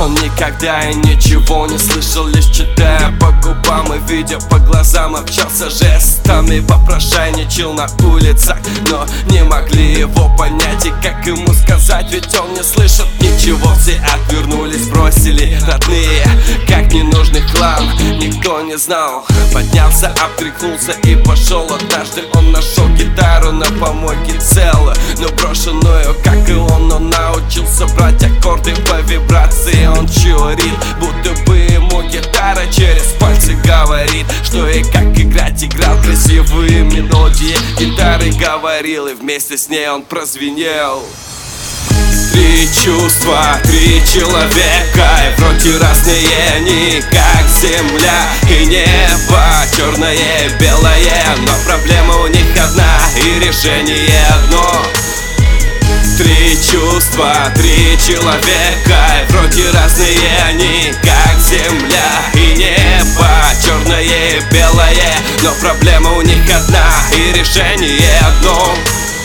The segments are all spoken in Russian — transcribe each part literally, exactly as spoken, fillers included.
Он никогда и ничего не слышал, лишь читая по губам и видя по глазам, общался жестами, попрошайничал на улицах, но не могли его понять. И как ему сказать, ведь он не слышит ничего. Все отвернулись, бросили родные, как ненужный хлам, никто не знал. Поднялся, обтряхнулся и пошел. Однажды он нашел гитару на помойке целую, но брошенную, как и он, он научился брать аккорды по вибрации. Он чурит, будто бы ему гитара через пальцы говорит, что и как играть. Играл красивые мелодии гитары, говорил, и вместе с ней он прозвенел. Три чувства, три человека, и вроде разные они, как земля и небо, черное и белое, но проблема у них одна и решение одно. Три чувства, три человека, и вроде разные они, как земля и небо, черное и белое, но проблема у них одна и решение одно.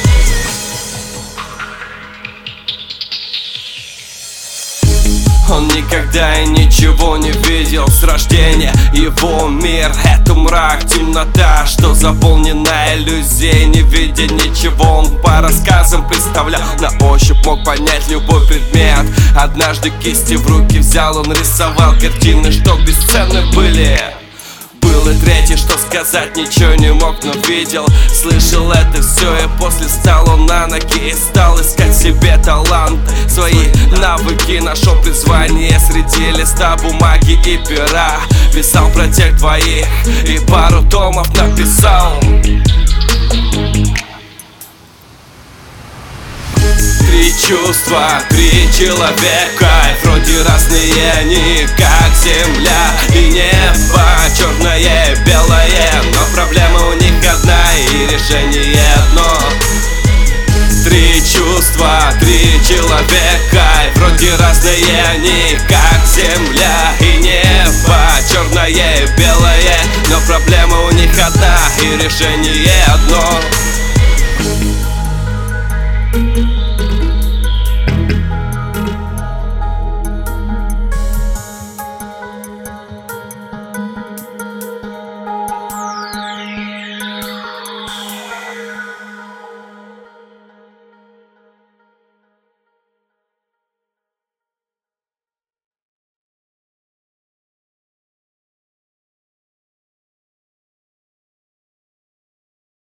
Он никогда и ничего не видел с рождения. Его мир — это мрак, темнота, что заполнена иллюзией. Не видя ничего, он по рассказам представлял, на ощупь мог понять любой предмет. Однажды кисти в руки взял, он рисовал картины, что бесценны были. Был и третий, что сказать ничего не мог, но видел, слышал это все. И после встал он на ноги и стал искать себе талант. Свои навыки нашел призвание среди листа бумаги и пера. Писал про тех двоих и пару томов написал. Три чувства, три человека, и вроде разные они, как земля и небо, черное и белое, но проблема у них одна и решение одно. Три чувства, три человека, и вроде разные они, как земля и небо, черное и белое, но проблема у них одна и решение одно.